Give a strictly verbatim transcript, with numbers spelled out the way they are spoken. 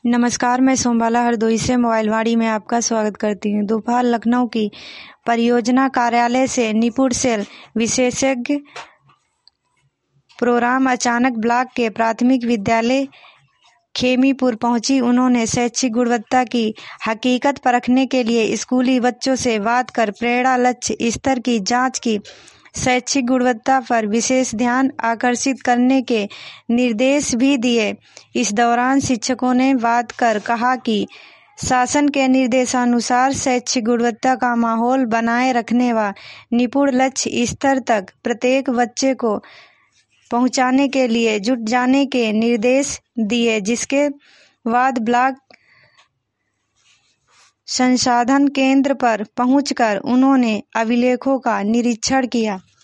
नमस्कार, मैं सोमबाला हरदोई से मोबाइल वाणी में आपका स्वागत करती हूँ। दोपहर लखनऊ की परियोजना कार्यालय से निपुण सेल विशेषज्ञ प्रोग्राम अचानक ब्लॉक के प्राथमिक विद्यालय खेमीपुर पहुंची। उन्होंने शैक्षिक गुणवत्ता की हकीकत परखने के लिए स्कूली बच्चों से बात कर प्रेरणा लक्ष्य स्तर की जांच की। शैक्षिक गुणवत्ता पर विशेष ध्यान आकर्षित करने के निर्देश भी दिए। इस दौरान शिक्षकों ने बात कर कहा कि शासन के निर्देशानुसार शैक्षिक गुणवत्ता का माहौल बनाए रखने व निपुण लक्ष्य स्तर तक प्रत्येक बच्चे को पहुंचाने के लिए जुट जाने के निर्देश दिए, जिसके बाद ब्लॉक संसाधन केंद्र पर पहुंचकर उन्होंने अभिलेखों का निरीक्षण किया।